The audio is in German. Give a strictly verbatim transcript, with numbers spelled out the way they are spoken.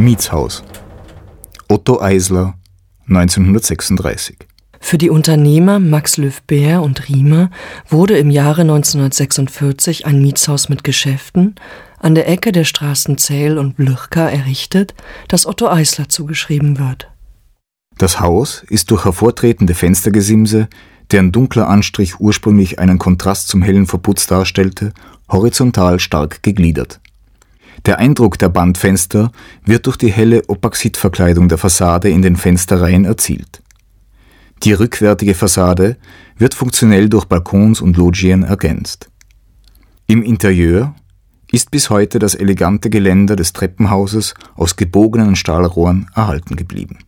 Mietshaus. Otto Eisler, neunzehnhundertsechsunddreißig. Für die Unternehmer Max Löw-Baer und Riemer wurde im Jahre neunzehnhundertsechsundvierzig ein Mietshaus mit Geschäften an der Ecke der Straßen Zähl und Blüchka errichtet, das Otto Eisler zugeschrieben wird. Das Haus ist durch hervortretende Fenstergesimse, deren dunkler Anstrich ursprünglich einen Kontrast zum hellen Verputz darstellte, horizontal stark gegliedert. Der Eindruck der Bandfenster wird durch die helle Opaxidverkleidung der Fassade in den Fensterreihen erzielt. Die rückwärtige Fassade wird funktionell durch Balkons und Loggien ergänzt. Im Interieur ist bis heute das elegante Geländer des Treppenhauses aus gebogenen Stahlrohren erhalten geblieben.